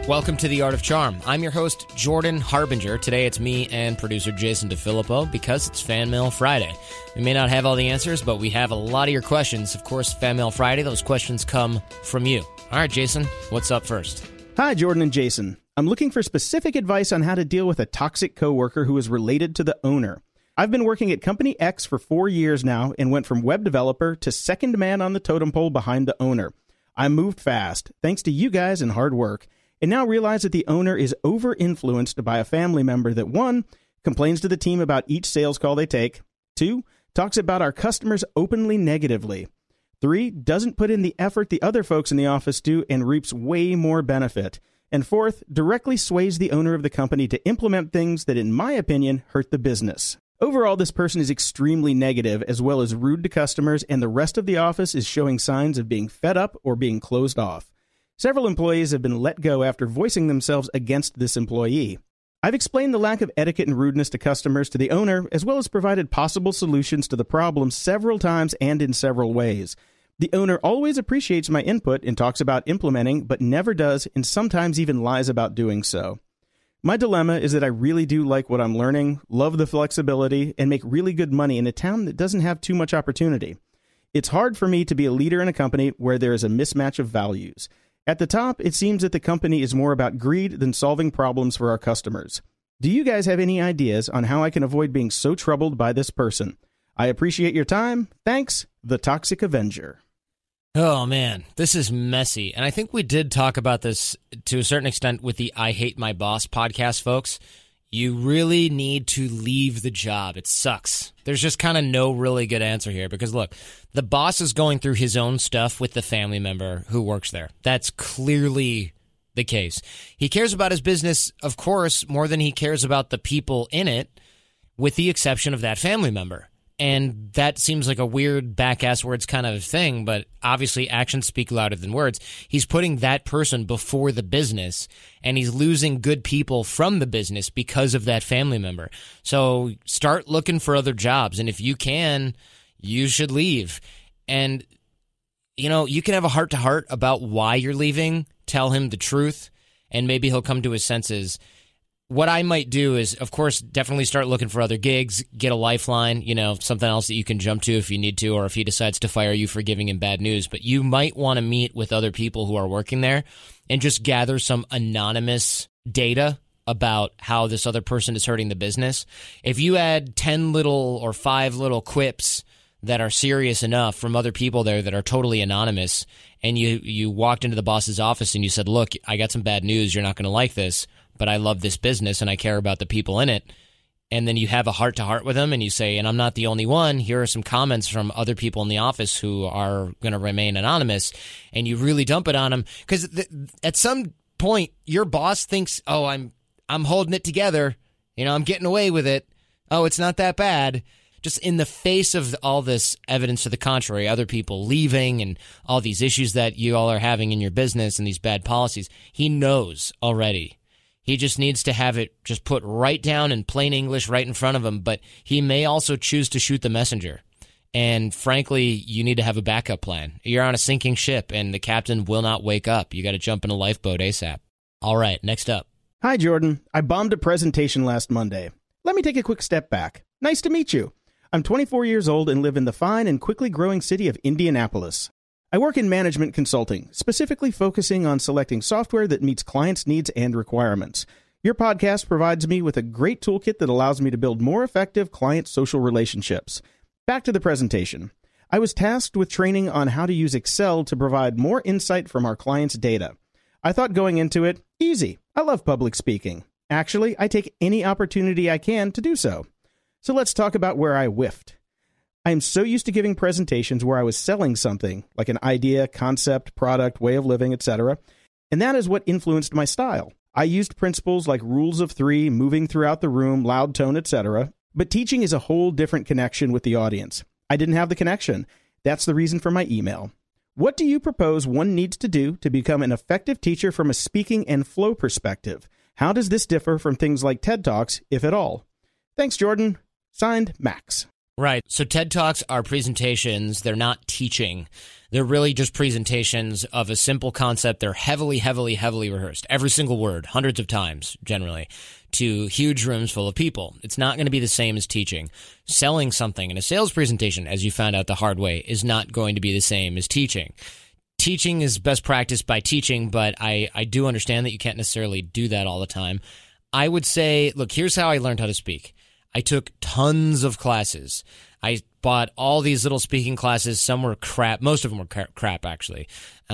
Welcome to The Art of Charm. I'm your host, Jordan Harbinger. Today it's me and producer Jason DeFilippo because it's Fan Mail Friday. We may not have all the answers, but we have a lot of your questions. Of course, Fan Mail Friday, those questions come from you. All right, Jason, what's up first? Hi, Jordan and Jason. I'm looking for specific advice on how to deal with a toxic coworker who is related to the owner. I've been working at Company X for 4 years now and went from web developer to second man on the totem pole behind the owner. I moved fast, thanks to you guys and hard work, and now realize that the owner is over-influenced by a family member that 1, complains to the team about each sales call they take, 2, talks about our customers openly negatively, 3, doesn't put in the effort the other folks in the office do and reaps way more benefit, and 4th, directly sways the owner of the company to implement things that, in my opinion, hurt the business. Overall, this person is extremely negative as well as rude to customers, and the rest of the office is showing signs of being fed up or being closed off. Several employees have been let go after voicing themselves against this employee. I've explained the lack of etiquette and rudeness to customers to the owner, as well as provided possible solutions to the problem several times and in several ways. The owner always appreciates my input and talks about implementing, but never does, and sometimes even lies about doing so. My dilemma is that I really do like what I'm learning, love the flexibility, and make really good money in a town that doesn't have too much opportunity. It's hard for me to be a leader in a company where there is a mismatch of values. At the top, it seems that the company is more about greed than solving problems for our customers. Do you guys have any ideas on how I can avoid being so troubled by this person? I appreciate your time. Thanks, The Toxic Avenger. Oh, man, this is messy. And I think we did talk about this to a certain extent with the I Hate My Boss podcast, folks. You really need to leave the job. It sucks. There's just kind of no really good answer here because, look, the boss is going through his own stuff with the family member who works there. That's clearly the case. He cares about his business, of course, more than he cares about the people in it, with the exception of that family member. And that seems like a weird back-ass words kind of thing, but obviously actions speak louder than words. He's putting that person before the business, and he's losing good people from the business because of that family member. So start looking for other jobs, and if you can, you should leave. And, you know, you can have a heart-to-heart about why you're leaving, tell him the truth, and maybe he'll come to his senses. What I might do is, of course, definitely start looking for other gigs, get a lifeline, you know, something else that you can jump to if you need to, or if he decides to fire you for giving him bad news. But you might want to meet with other people who are working there and just gather some anonymous data about how this other person is hurting the business. If you had 10 little or 5 little quips that are serious enough from other people there that are totally anonymous, and you walked into the boss's office and you said, look, I got some bad news, you're not going to like this, but I love this business and I care about the people in it. And then you have a heart-to-heart with them and you say, and I'm not the only one, here are some comments from other people in the office who are going to remain anonymous, and you really dump it on them. Because at some point, your boss thinks, oh, I'm holding it together. You know, I'm getting away with it. Oh, it's not that bad. Just in the face of all this evidence to the contrary, other people leaving and all these issues that you all are having in your business and these bad policies, he knows already. He just needs to have it just put right down in plain English right in front of him, but he may also choose to shoot the messenger. And frankly, you need to have a backup plan. You're on a sinking ship, and the captain will not wake up. You got to jump in a lifeboat ASAP. All right, next up. Hi, Jordan. I bombed a presentation last Monday. Let me take a quick step back. Nice to meet you. I'm 24 years old and live in the fine and quickly growing city of Indianapolis. I work in management consulting, specifically focusing on selecting software that meets clients' needs and requirements. Your podcast provides me with a great toolkit that allows me to build more effective client social relationships. Back to the presentation. I was tasked with training on how to use Excel to provide more insight from our clients' data. I thought going into it, easy. I love public speaking. Actually, I take any opportunity I can to do so. So let's talk about where I whiffed. I am so used to giving presentations where I was selling something, like an idea, concept, product, way of living, etc., and that is what influenced my style. I used principles like rules of 3, moving throughout the room, loud tone, etc., but teaching is a whole different connection with the audience. I didn't have the connection. That's the reason for my email. What do you propose one needs to do to become an effective teacher from a speaking and flow perspective? How does this differ from things like TED Talks, if at all? Thanks, Jordan. Signed, Max. Right. So TED Talks are presentations. They're not teaching. They're really just presentations of a simple concept. They're heavily, heavily, heavily rehearsed. Every single word, hundreds of times, generally, to huge rooms full of people. It's not going to be the same as teaching. Selling something in a sales presentation, as you found out the hard way, is not going to be the same as teaching. Teaching is best practice by teaching, but I do understand that you can't necessarily do that all the time. I would say, look, here's how I learned how to speak. I took tons of classes. I bought all these little speaking classes. Some were crap. Most of them were crap, actually.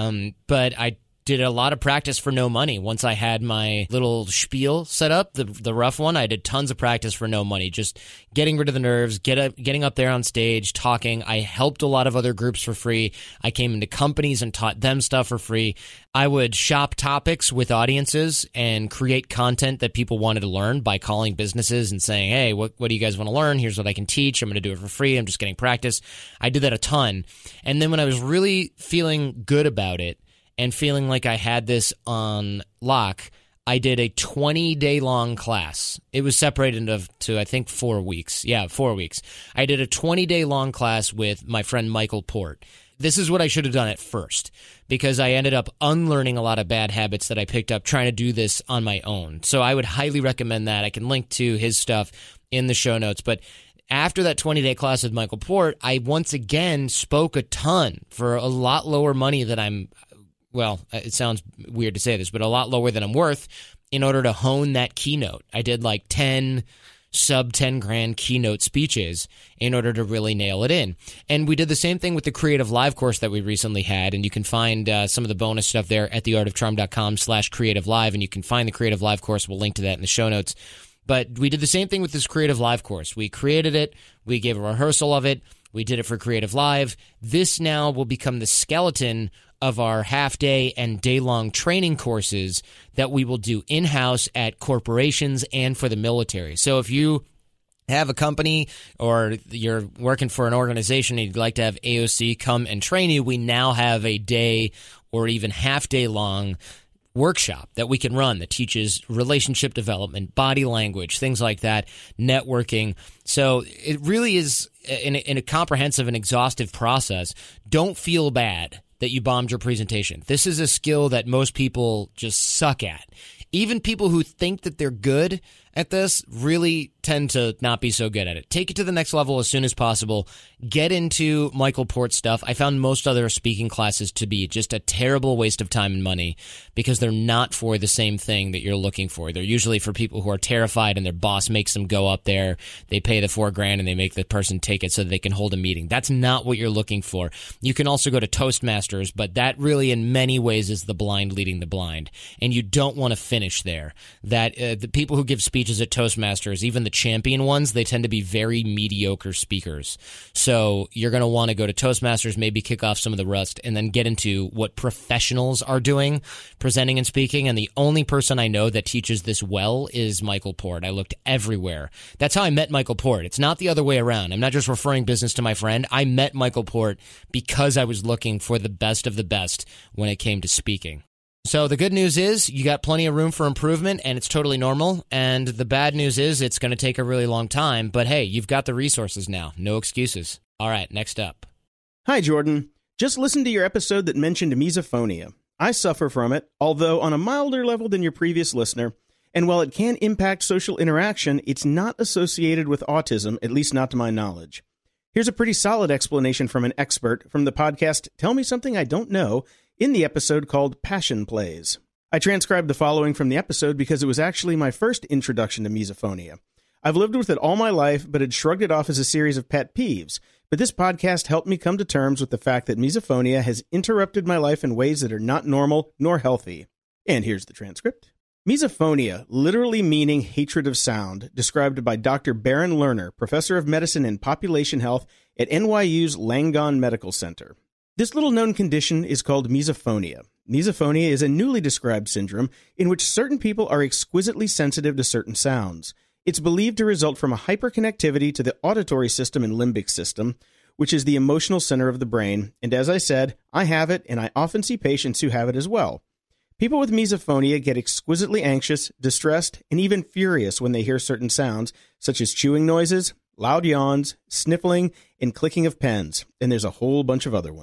But I did a lot of practice for no money. Once I had my little spiel set up, the rough one, I did tons of practice for no money, just getting rid of the nerves, getting up there on stage, talking. I helped a lot of other groups for free. I came into companies and taught them stuff for free. I would shop topics with audiences and create content that people wanted to learn by calling businesses and saying, hey, what do you guys want to learn? Here's what I can teach. I'm going to do it for free. I'm just getting practice. I did that a ton. And then when I was really feeling good about it, and feeling like I had this on lock, I did a 20-day-long class. It was separated into, I think, 4 weeks. Yeah, 4 weeks. I did a 20-day-long class with my friend Michael Port. This is what I should have done at first, because I ended up unlearning a lot of bad habits that I picked up trying to do this on my own. So I would highly recommend that. I can link to his stuff in the show notes. But after that 20-day class with Michael Port, I once again spoke a ton for a lot lower money than well, it sounds weird to say this, but a lot lower than I'm worth in order to hone that keynote. I did like 10 sub 10 grand keynote speeches in order to really nail it in. And we did the same thing with the Creative Live course that we recently had. And you can find some of the bonus stuff there at theartofcharm.com/creative live. And you can find the Creative Live course. We'll link to that in the show notes. But we did the same thing with this Creative Live course. We created it. We gave a rehearsal of it. We did it for Creative Live. This now will become the skeleton of our half-day and day-long training courses that we will do in-house at corporations and for the military. So if you have a company or you're working for an organization and you'd like to have AOC come and train you, we now have a day or even half-day long workshop that we can run that teaches relationship development, body language, things like that, networking. So it really is in a comprehensive and exhaustive process. Don't feel bad that you bombed your presentation. This is a skill that most people just suck at. Even people who think that they're good at this really tend to not be so good at it. Take it to the next level as soon as possible. Get into Michael Port's stuff. I found most other speaking classes to be just a terrible waste of time and money because they're not for the same thing that you're looking for. They're usually for people who are terrified and their boss makes them go up there. They pay the $4,000 and they make the person take it so that they can hold a meeting. That's not what you're looking for. You can also go to Toastmasters, but that really in many ways is the blind leading the blind. And you don't want to finish there. That the people who give speeches at Toastmasters, even the champion ones, they tend to be very mediocre speakers. So you're going to want to go to Toastmasters, maybe kick off some of the rust, and then get into what professionals are doing, presenting and speaking. And the only person I know that teaches this well is Michael Port. I looked everywhere. That's how I met Michael Port. It's not the other way around. I'm not just referring business to my friend. I met Michael Port because I was looking for the best of the best when it came to speaking. So the good news is you got plenty of room for improvement, and it's totally normal. And the bad news is it's going to take a really long time. But hey, you've got the resources now. No excuses. All right, next up. Hi, Jordan. Just listened to your episode that mentioned misophonia. I suffer from it, although on a milder level than your previous listener. And while it can impact social interaction, it's not associated with autism, at least not to my knowledge. Here's a pretty solid explanation from an expert from the podcast Tell Me Something I Don't Know, in the episode called Passion Plays. I transcribed the following from the episode because it was actually my first introduction to misophonia. I've lived with it all my life, but had shrugged it off as a series of pet peeves. But this podcast helped me come to terms with the fact that misophonia has interrupted my life in ways that are not normal nor healthy. And here's the transcript. Misophonia, literally meaning hatred of sound, described by Dr. Baron Lerner, professor of medicine and population health at NYU's Langone Medical Center. This little-known condition is called misophonia. Misophonia is a newly described syndrome in which certain people are exquisitely sensitive to certain sounds. It's believed to result from a hyperconnectivity to the auditory system and limbic system, which is the emotional center of the brain. And as I said, I have it, and I often see patients who have it as well. People with misophonia get exquisitely anxious, distressed, and even furious when they hear certain sounds, such as chewing noises, loud yawns, sniffling, and clicking of pens, and there's a whole bunch of other ones.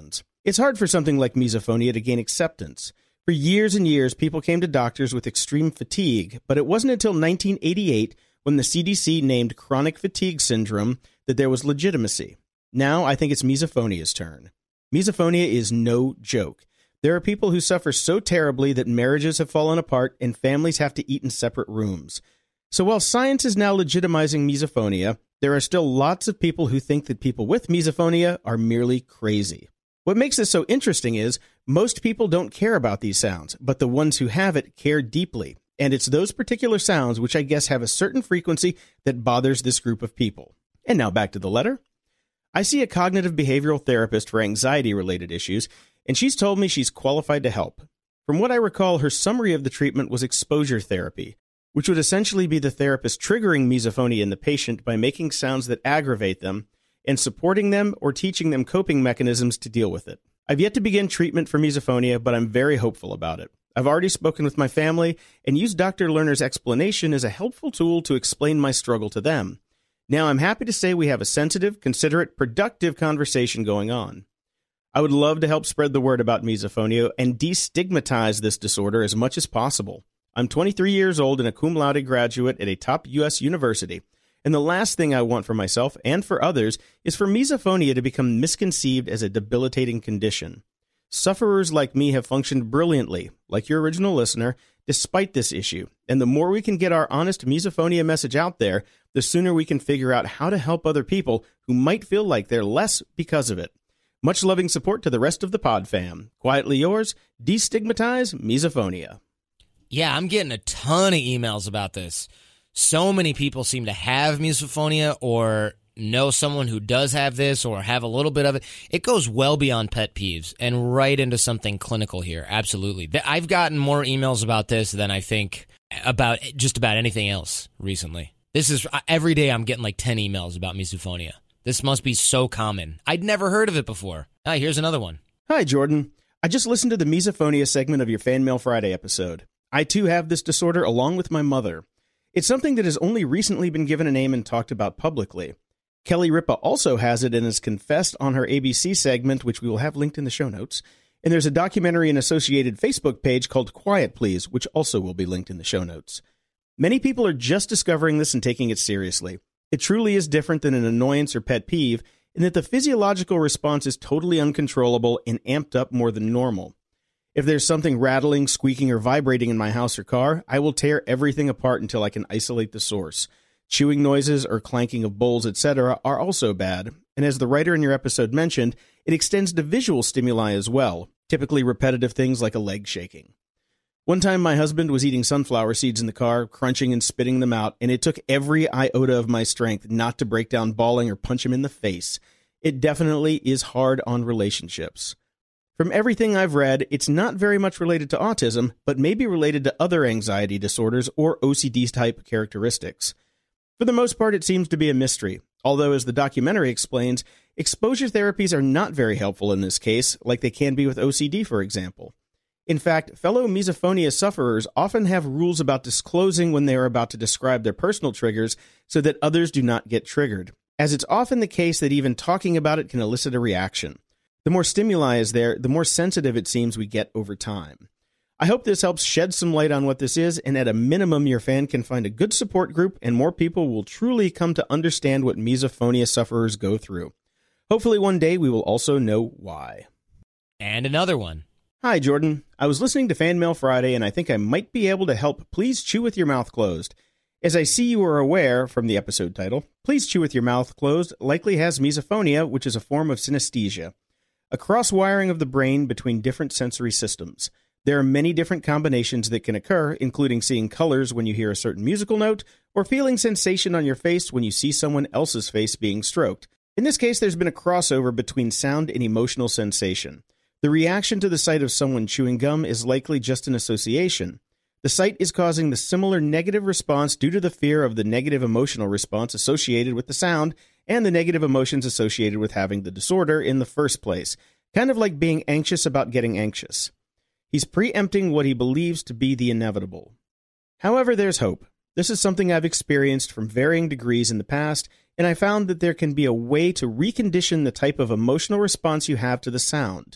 It's hard for something like misophonia to gain acceptance. For years and years, people came to doctors with extreme fatigue, but it wasn't until 1988 when the CDC named chronic fatigue syndrome that there was legitimacy. Now I think it's misophonia's turn. Misophonia is no joke. There are people who suffer so terribly that marriages have fallen apart and families have to eat in separate rooms. So while science is now legitimizing misophonia, there are still lots of people who think that people with misophonia are merely crazy. What makes this so interesting is most people don't care about these sounds, but the ones who have it care deeply. And it's those particular sounds which I guess have a certain frequency that bothers this group of people. And now back to the letter. I see a cognitive behavioral therapist for anxiety-related issues, and she's told me she's qualified to help. From what I recall, her summary of the treatment was exposure therapy, which would essentially be the therapist triggering misophonia in the patient by making sounds that aggravate them and supporting them or teaching them coping mechanisms to deal with it. I've yet to begin treatment for misophonia, but I'm very hopeful about it. I've already spoken with my family and used Dr. Lerner's explanation as a helpful tool to explain my struggle to them. Now I'm happy to say we have a sensitive, considerate, productive conversation going on. I would love to help spread the word about misophonia and destigmatize this disorder as much as possible. I'm 23 years old and a cum laude graduate at a top U.S. university. And the last thing I want for myself and for others is for misophonia to become misconceived as a debilitating condition. Sufferers like me have functioned brilliantly, like your original listener, despite this issue. And the more we can get our honest misophonia message out there, the sooner we can figure out how to help other people who might feel like they're less because of it. Much loving support to the rest of the pod fam. Quietly yours, Destigmatize Misophonia. Yeah, I'm getting a ton of emails about this. So many people seem to have misophonia or know someone who does have this or have a little bit of it. It goes well beyond pet peeves and right into something clinical here. Absolutely. I've gotten more emails about this than I think about just about anything else recently. This is every day I'm getting like 10 emails about misophonia. This must be so common. I'd never heard of it before. Here's another one. Hi, Jordan. I just listened to the misophonia segment of your Fan Mail Friday episode. I too have this disorder along with my mother. It's something that has only recently been given a name and talked about publicly. Kelly Ripa also has it and has confessed on her ABC segment, which we will have linked in the show notes. And there's a documentary and associated Facebook page called Quiet Please, which also will be linked in the show notes. Many people are just discovering this and taking it seriously. It truly is different than an annoyance or pet peeve in that the physiological response is totally uncontrollable and amped up more than normal. If there's something rattling, squeaking, or vibrating in my house or car, I will tear everything apart until I can isolate the source. Chewing noises or clanking of bowls, etc. are also bad, and as the writer in your episode mentioned, it extends to visual stimuli as well, typically repetitive things like a leg shaking. One time my husband was eating sunflower seeds in the car, crunching and spitting them out, and it took every iota of my strength not to break down bawling or punch him in the face. It definitely is hard on relationships. From everything I've read, it's not very much related to autism, but may be related to other anxiety disorders or OCD-type characteristics. For the most part, it seems to be a mystery, although as the documentary explains, exposure therapies are not very helpful in this case, like they can be with OCD, for example. In fact, fellow misophonia sufferers often have rules about disclosing when they are about to describe their personal triggers so that others do not get triggered, as it's often the case that even talking about it can elicit a reaction. The more stimuli is there, the more sensitive it seems we get over time. I hope this helps shed some light on what this is, and at a minimum, your fan can find a good support group, and more people will truly come to understand what misophonia sufferers go through. Hopefully one day we will also know why. And another one. Hi, Jordan. I was listening to Fan Mail Friday, and I think I might be able to help Please Chew With Your Mouth Closed. As I see you are aware from the episode title, Please Chew With Your Mouth Closed likely has misophonia, which is a form of synesthesia, a cross-wiring of the brain between different sensory systems. There are many different combinations that can occur, including seeing colors when you hear a certain musical note, or feeling sensation on your face when you see someone else's face being stroked. In this case, there's been a crossover between sound and emotional sensation. The reaction to the sight of someone chewing gum is likely just an association. The sight is causing the similar negative response due to the fear of the negative emotional response associated with the sound and the negative emotions associated with having the disorder in the first place, kind of like being anxious about getting anxious. He's preempting what he believes to be the inevitable. However, there's hope. This is something I've experienced from varying degrees in the past, and I found that there can be a way to recondition the type of emotional response you have to the sound.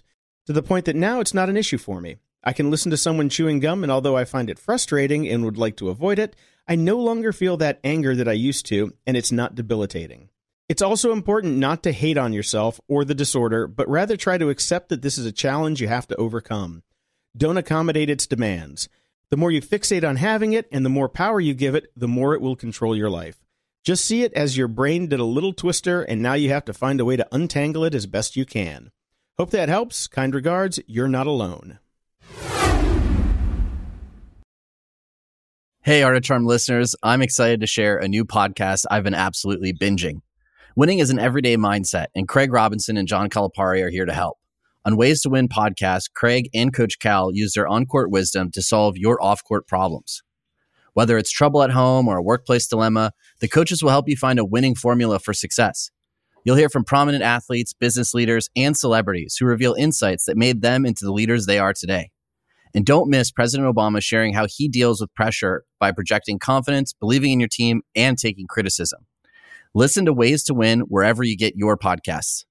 to the point that now it's not an issue for me. I can listen to someone chewing gum, and although I find it frustrating and would like to avoid it, I no longer feel that anger that I used to, and it's not debilitating. It's also important not to hate on yourself or the disorder, but rather try to accept that this is a challenge you have to overcome. Don't accommodate its demands. The more you fixate on having it and the more power you give it, the more it will control your life. Just see it as your brain did a little twister, and now you have to find a way to untangle it as best you can. Hope that helps. Kind regards, you're not alone. Hey, Art of Charm listeners, I'm excited to share a new podcast I've been absolutely binging. Winning is an everyday mindset, and Craig Robinson and John Calipari are here to help. On Ways to Win podcast, Craig and Coach Cal use their on-court wisdom to solve your off-court problems. Whether it's trouble at home or a workplace dilemma, the coaches will help you find a winning formula for success. You'll hear from prominent athletes, business leaders, and celebrities who reveal insights that made them into the leaders they are today. And don't miss President Obama sharing how he deals with pressure by projecting confidence, believing in your team, and taking criticism. Listen to Ways to Win wherever you get your podcasts.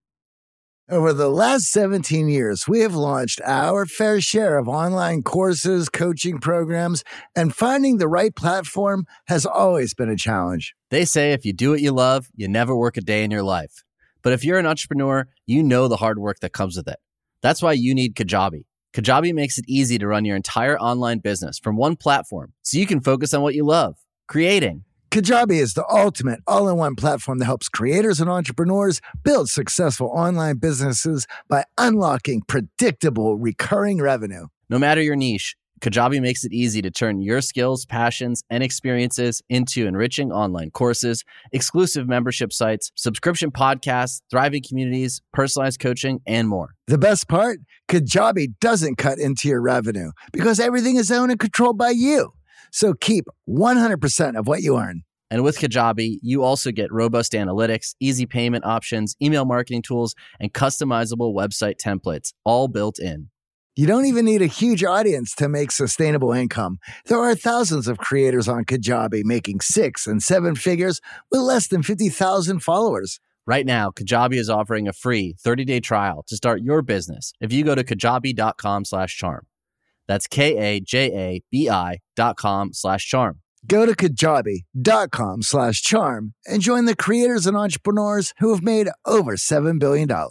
Over the last 17 years, we have launched our fair share of online courses, coaching programs, and finding the right platform has always been a challenge. They say if you do what you love, you never work a day in your life. But if you're an entrepreneur, you know the hard work that comes with it. That's why you need Kajabi. Kajabi makes it easy to run your entire online business from one platform so you can focus on what you love, creating. Kajabi is the ultimate all-in-one platform that helps creators and entrepreneurs build successful online businesses by unlocking predictable, recurring revenue. No matter your niche, Kajabi makes it easy to turn your skills, passions, and experiences into enriching online courses, exclusive membership sites, subscription podcasts, thriving communities, personalized coaching, and more. The best part? Kajabi doesn't cut into your revenue because everything is owned and controlled by you. So keep 100% of what you earn. And with Kajabi, you also get robust analytics, easy payment options, email marketing tools, and customizable website templates, all built in. You don't even need a huge audience to make sustainable income. There are thousands of creators on Kajabi making 6 and 7 figures with less than 50,000 followers. Right now, Kajabi is offering a free 30-day trial to start your business if you go to kajabi.com/charm. That's KAJABI.com/charm. Go to kajabi.com/charm and join the creators and entrepreneurs who have made over $7 billion. All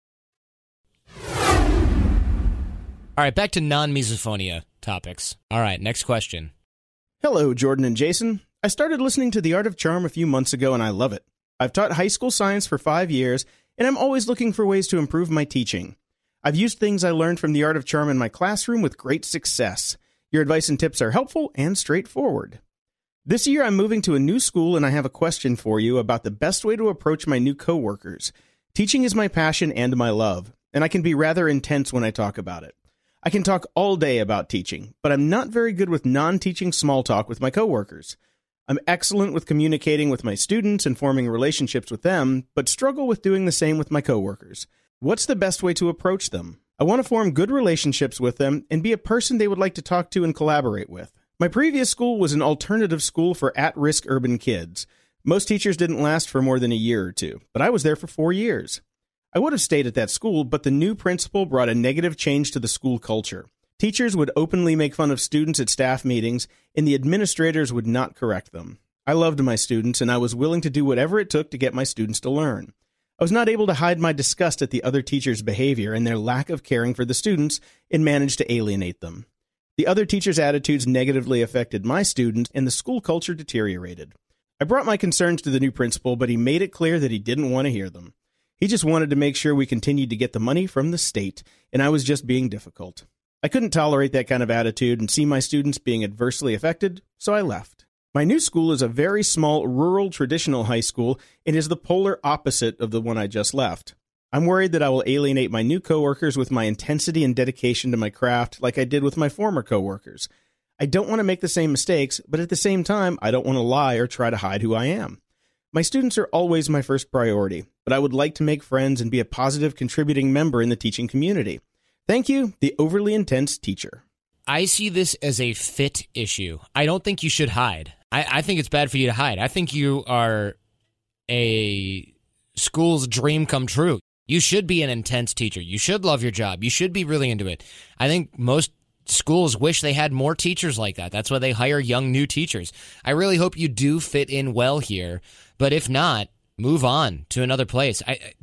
right, back to non-misophonia topics. All right, next question. Hello, Jordan and Jason. I started listening to The Art of Charm a few months ago, and I love it. I've taught high school science for 5 years, and I'm always looking for ways to improve my teaching. I've used things I learned from The Art of Charm in my classroom with great success. Your advice and tips are helpful and straightforward. This year, I'm moving to a new school, and I have a question for you about the best way to approach my new coworkers. Teaching is my passion and my love, and I can be rather intense when I talk about it. I can talk all day about teaching, but I'm not very good with non-teaching small talk with my coworkers. I'm excellent with communicating with my students and forming relationships with them, but struggle with doing the same with my coworkers. What's the best way to approach them? I want to form good relationships with them and be a person they would like to talk to and collaborate with. My previous school was an alternative school for at-risk urban kids. Most teachers didn't last for more than a year or two, but I was there for 4 years. I would have stayed at that school, but the new principal brought a negative change to the school culture. Teachers would openly make fun of students at staff meetings, and the administrators would not correct them. I loved my students, and I was willing to do whatever it took to get my students to learn. I was not able to hide my disgust at the other teachers' behavior and their lack of caring for the students and managed to alienate them. The other teachers' attitudes negatively affected my students, and the school culture deteriorated. I brought my concerns to the new principal, but he made it clear that he didn't want to hear them. He just wanted to make sure we continued to get the money from the state, and I was just being difficult. I couldn't tolerate that kind of attitude and see my students being adversely affected, so I left. My new school is a very small, rural, traditional high school and is the polar opposite of the one I just left. I'm worried that I will alienate my new coworkers with my intensity and dedication to my craft like I did with my former coworkers. I don't want to make the same mistakes, but at the same time, I don't want to lie or try to hide who I am. My students are always my first priority, but I would like to make friends and be a positive contributing member in the teaching community. Thank you, the overly intense teacher. I see this as a fit issue. I don't think you should hide. I think it's bad for you to hide. I think you are a school's dream come true. You should be an intense teacher. You should love your job. You should be really into it. I think most schools wish they had more teachers like that. That's why they hire young, new teachers. I really hope you do fit in well here. But if not, move on to another place.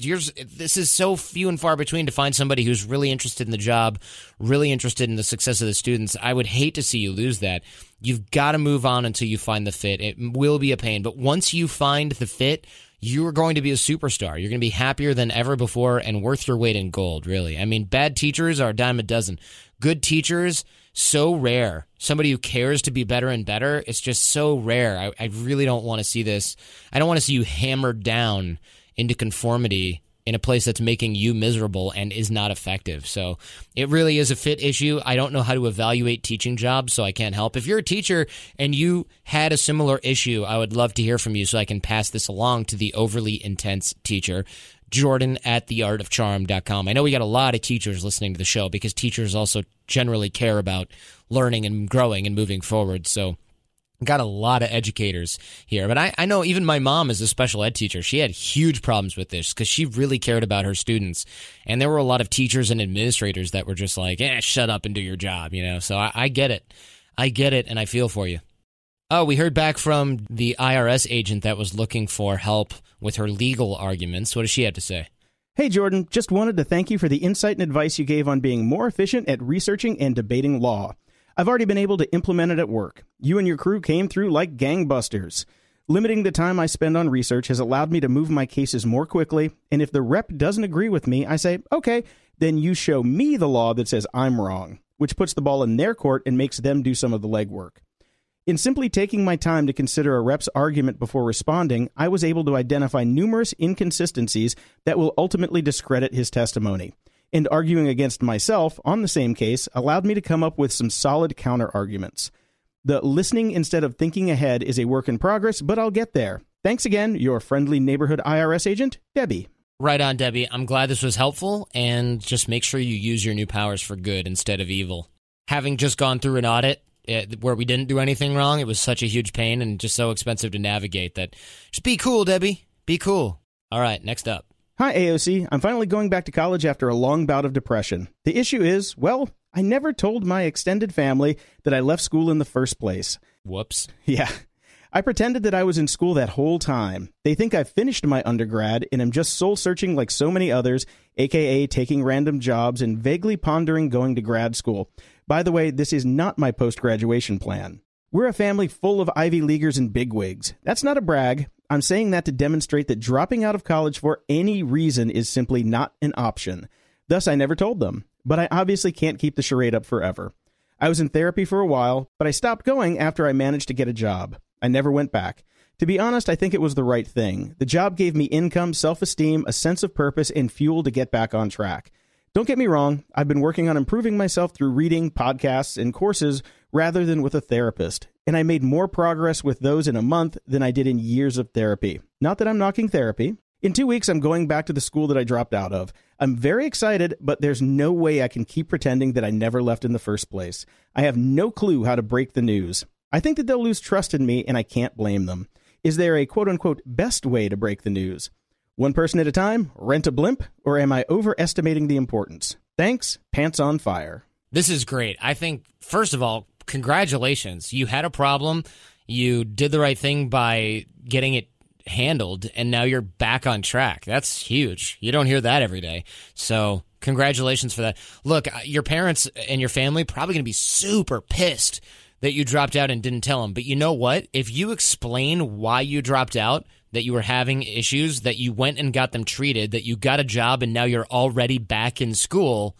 This is so few and far between to find somebody who's really interested in the job, really interested in the success of the students. I would hate to see you lose that. You've got to move on until you find the fit. It will be a pain. But once you find the fit, you are going to be a superstar. You're going to be happier than ever before and worth your weight in gold, really. I mean, bad teachers are a dime a dozen. Good teachers, so rare. Somebody who cares to be better and better, it's just so rare. I really don't want to see this. I don't want to see you hammered down into conformity in a place that's making you miserable and is not effective. So it really is a fit issue. I don't know how to evaluate teaching jobs, so I can't help. If you're a teacher and you had a similar issue, I would love to hear from you so I can pass this along to the overly intense teacher. Jordan at theartofcharm.com. I know we got a lot of teachers listening to the show because teachers also generally care about learning and growing and moving forward. So got a lot of educators here. But I know even my mom is a special ed teacher. She had huge problems with this because she really cared about her students. And there were a lot of teachers and administrators that were just like, shut up and do your job, you know. So I get it. I get it, and I feel for you. Oh, we heard back from the IRS agent that was looking for help with her legal arguments. What does she have to say? Hey, Jordan, just wanted to thank you for the insight and advice you gave on being more efficient at researching and debating law. I've already been able to implement it at work. You and your crew came through like gangbusters. Limiting the time I spend on research has allowed me to move my cases more quickly, and if the rep doesn't agree with me, I say, okay, then you show me the law that says I'm wrong, which puts the ball in their court and makes them do some of the legwork. In simply taking my time to consider a rep's argument before responding, I was able to identify numerous inconsistencies that will ultimately discredit his testimony. And arguing against myself on the same case allowed me to come up with some solid counter-arguments. The listening instead of thinking ahead is a work in progress, but I'll get there. Thanks again, your friendly neighborhood IRS agent, Debbie. Right on, Debbie. I'm glad this was helpful, and just make sure you use your new powers for good instead of evil. Having just gone through an audit where we didn't do anything wrong, it was such a huge pain and just so expensive to navigate that just be cool, Debbie. Be cool. All right, next up. Hi, AOC. I'm finally going back to college after a long bout of depression. The issue is, well, I never told my extended family that I left school in the first place. Whoops. Yeah. I pretended that I was in school that whole time. They think I've finished my undergrad and am just soul-searching like so many others, a.k.a. taking random jobs and vaguely pondering going to grad school. By the way, this is not my post-graduation plan. We're a family full of Ivy Leaguers and bigwigs. That's not a brag. I'm saying that to demonstrate that dropping out of college for any reason is simply not an option. Thus, I never told them. But I obviously can't keep the charade up forever. I was in therapy for a while, but I stopped going after I managed to get a job. I never went back. To be honest, I think it was the right thing. The job gave me income, self-esteem, a sense of purpose, and fuel to get back on track. Don't get me wrong, I've been working on improving myself through reading, podcasts, and courses rather than with a therapist, and I made more progress with those in a month than I did in years of therapy. Not that I'm knocking therapy. In 2 weeks, I'm going back to the school that I dropped out of. I'm very excited, but there's no way I can keep pretending that I never left in the first place. I have no clue how to break the news. I think that they'll lose trust in me, and I can't blame them. Is there a quote-unquote best way to break the news? One person at a time, rent a blimp, or am I overestimating the importance? Thanks, Pants on Fire. This is great. I think, first of all, congratulations. You had a problem. You did the right thing by getting it handled, and now you're back on track. That's huge. You don't hear that every day. So congratulations for that. Look, your parents and your family probably going to be super pissed that you dropped out and didn't tell them. But you know what? If you explain why you dropped out, that you were having issues, that you went and got them treated, that you got a job and now you're already back in school,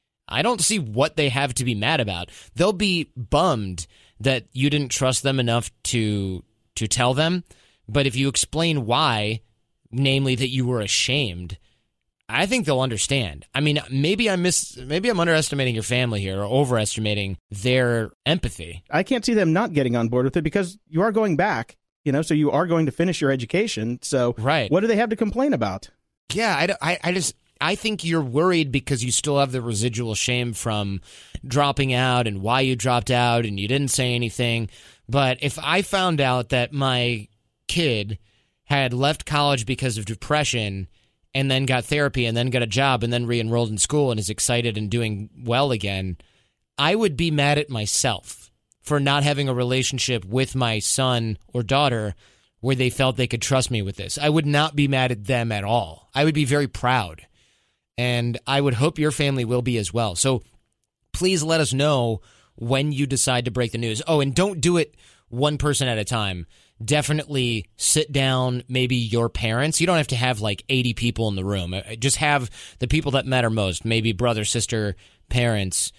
I don't see what they have to be mad about. They'll be bummed that you didn't trust them enough to tell them. But if you explain why, namely that you were ashamed, I think they'll understand. I mean, maybe I'm underestimating your family here or overestimating their empathy. I can't see them not getting on board with it because you are going back, so you are going to finish your education. So right. What do they have to complain about? Yeah, I think you're worried because you still have the residual shame from dropping out and why you dropped out and you didn't say anything. But if I found out that my kid had left college because of depression and then got therapy and then got a job and then re-enrolled in school and is excited and doing well again, I would be mad at myself for not having a relationship with my son or daughter where they felt they could trust me with this. I would not be mad at them at all. I would be very proud. And I would hope your family will be as well. So please let us know when you decide to break the news. Oh, and don't do it one person at a time. Definitely sit down, maybe your parents. You don't have to have like 80 people in the room. Just have the people that matter most, maybe brother, sister, parents,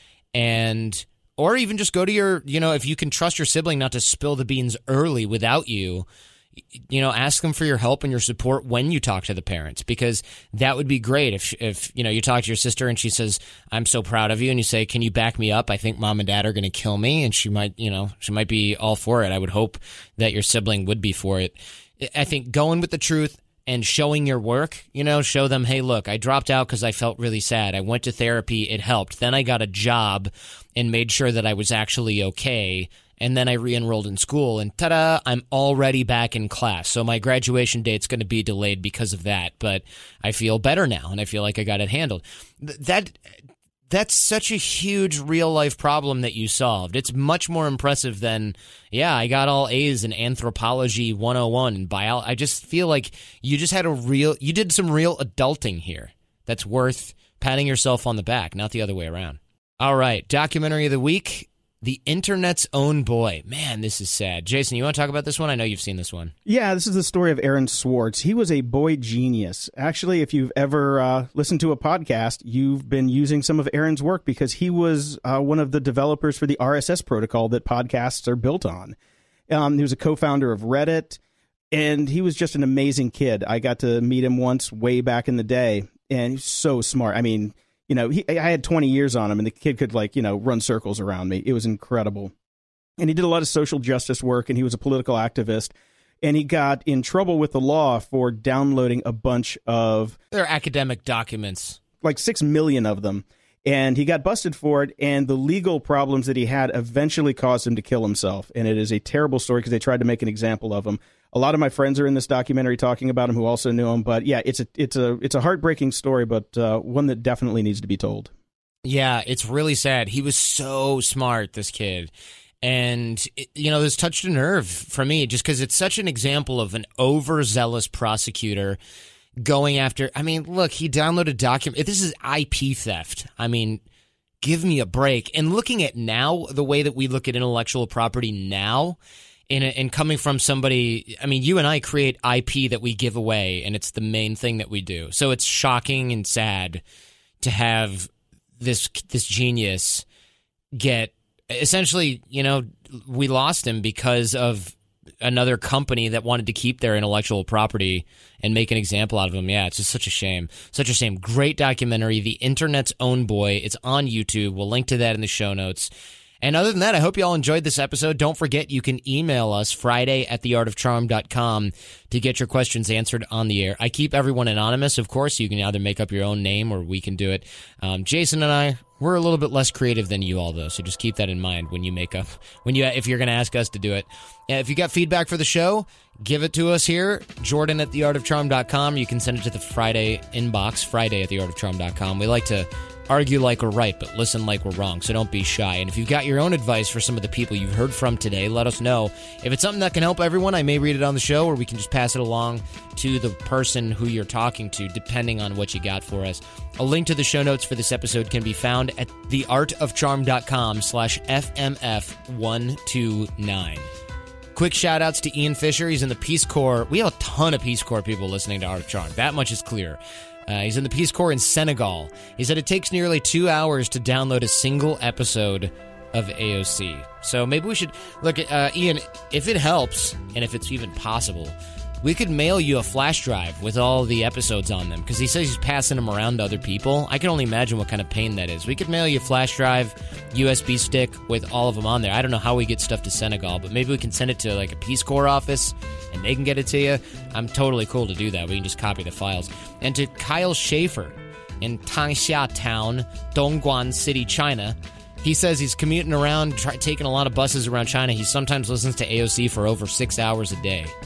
or even just go to your, if you can trust your sibling not to spill the beans early without you, ask them for your help and your support when you talk to the parents, because that would be great if you talk to your sister and she says, I'm so proud of you, and you say, can you back me up? I think mom and dad are going to kill me, and she might be all for it. I would hope that your sibling would be for it. I think going with the truth and showing your work, show them, hey, look, I dropped out because I felt really sad. I went to therapy. It helped. Then I got a job and made sure that I was actually okay. And then I re-enrolled in school, and ta-da, I'm already back in class. So my graduation date's going to be delayed because of that, but I feel better now, and I feel like I got it handled. That's such a huge real-life problem that you solved. It's much more impressive than, I got all A's in Anthropology 101 and biology. I just feel like you did some real adulting here that's worth patting yourself on the back, not the other way around. All right, documentary of the week. The Internet's Own Boy. Man, this is sad. Jason, you want to talk about this one? I know you've seen this one. Yeah, this is the story of Aaron Swartz. He was a boy genius. Actually, if you've ever listened to a podcast, you've been using some of Aaron's work because he was one of the developers for the RSS protocol that podcasts are built on. He was a co-founder of Reddit, and he was just an amazing kid. I got to meet him once way back in the day, and he's so smart. I mean, I had 20 years on him, and the kid could, run circles around me. It was incredible. And he did a lot of social justice work, and he was a political activist. And he got in trouble with the law for downloading a bunch of... They're academic documents. Like 6 million of them. And he got busted for it, and the legal problems that he had eventually caused him to kill himself. And it is a terrible story because they tried to make an example of him. A lot of my friends are in this documentary talking about him who also knew him. But yeah, it's a heartbreaking story, but one that definitely needs to be told. Yeah, it's really sad. He was so smart, this kid. And, this touched a nerve for me just because it's such an example of an overzealous prosecutor going after. I mean, look, he downloaded document. This is IP theft. I mean, give me a break. And looking at now, the way that we look at intellectual property now, and coming from somebody, I mean, you and I create IP that we give away, and it's the main thing that we do. So it's shocking and sad to have this genius get, essentially, we lost him because of another company that wanted to keep their intellectual property and make an example out of him. Yeah, it's just such a shame. Such a shame. Great documentary, The Internet's Own Boy. It's on YouTube. We'll link to that in the show notes. And other than that, I hope you all enjoyed this episode. Don't forget, you can email us Friday@theartofcharm.com to get your questions answered on the air. I keep everyone anonymous, of course. You can either make up your own name or we can do it. Jason and I, we're a little bit less creative than you all, though, so just keep that in mind if you're going to ask us to do it. If you got feedback for the show, give it to us here, Jordan@theartofcharm.com. You can send it to the Friday inbox, Friday@theartofcharm.com. We like to argue like we're right, but listen like we're wrong, so don't be shy. And if you've got your own advice for some of the people you've heard from today, let us know. If it's something that can help everyone, I may read it on the show, or we can just pass it along to the person who you're talking to, depending on what you got for us. A link to the show notes for this episode can be found at theartofcharm.com/FMF129. Quick shout-outs to Ian Fisher. He's in the Peace Corps. We have a ton of Peace Corps people listening to Art of Charm. That much is clear. He's in the Peace Corps in Senegal. He said it takes nearly 2 hours to download a single episode of AOC. So maybe we should look at Ian, if it helps, and if it's even possible, we could mail you a flash drive with all the episodes on them, because he says he's passing them around to other people. I can only imagine what kind of pain that is. We could mail you a flash drive, USB stick with all of them on there. I don't know how we get stuff to Senegal, but maybe we can send it to like a Peace Corps office and they can get it to you. I'm totally cool to do that. We can just copy the files. And to Kyle Schaefer in Tangsha Town, Dongguan City, China, he says he's commuting around, taking a lot of buses around China. He sometimes listens to AOC for over 6 hours a day.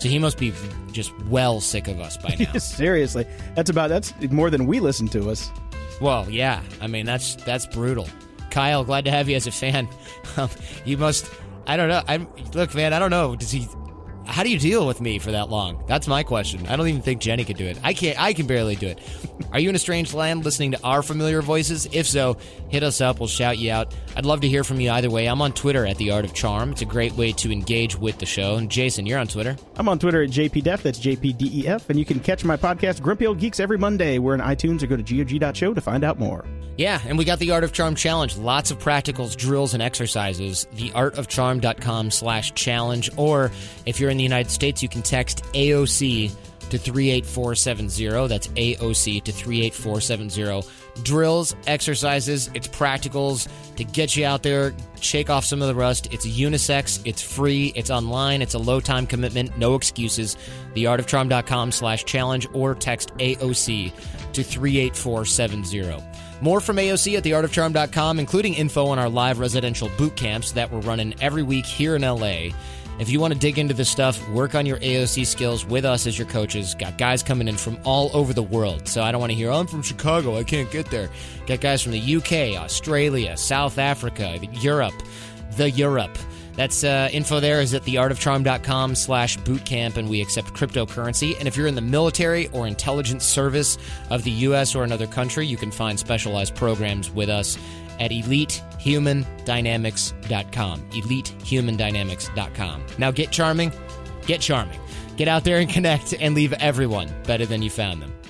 So he must be just well sick of us by now. Seriously. That's more than we listen to us. Well, yeah. I mean, that's brutal. Kyle, glad to have you as a fan. You must, I don't know. Look, man, I don't know. How do you deal with me for that long? That's my question. I don't even think Jenny could do it. I can barely do it. Are you in a strange land listening to our familiar voices? If so, hit us up. We'll shout you out. I'd love to hear from you either way. I'm on Twitter at The Art of Charm. It's a great way to engage with the show. And Jason, you're on Twitter. I'm on Twitter at JPDef. That's JPDEF. And you can catch my podcast, Grumpy Old Geeks, every Monday. We're in iTunes, or go to GOG.show to find out more. Yeah, and we got the Art of Charm Challenge. Lots of practicals, drills, and exercises. theartofcharm.com/challenge. Or if you're in the United States, you can text AOC to 38470. That's AOC to 38470. Drills, exercises, it's practicals to get you out there, shake off some of the rust. It's unisex, it's free, it's online, it's a low-time commitment, no excuses. theartofcharm.com/challenge or text AOC to 38470. More from AOC at theartofcharm.com, including info on our live residential boot camps that we're running every week here in LA. If you want to dig into this stuff, work on your AOC skills with us as your coaches. Got guys coming in from all over the world. So I don't want to hear, I'm from Chicago, I can't get there. Got guys from the UK, Australia, South Africa, Europe. That's info there is at theartofcharm.com/bootcamp, and we accept cryptocurrency. And if you're in the military or intelligence service of the U.S. or another country, you can find specialized programs with us at EliteHumanDynamics.com. EliteHumanDynamics.com. Now get charming. Get out there and connect and leave everyone better than you found them.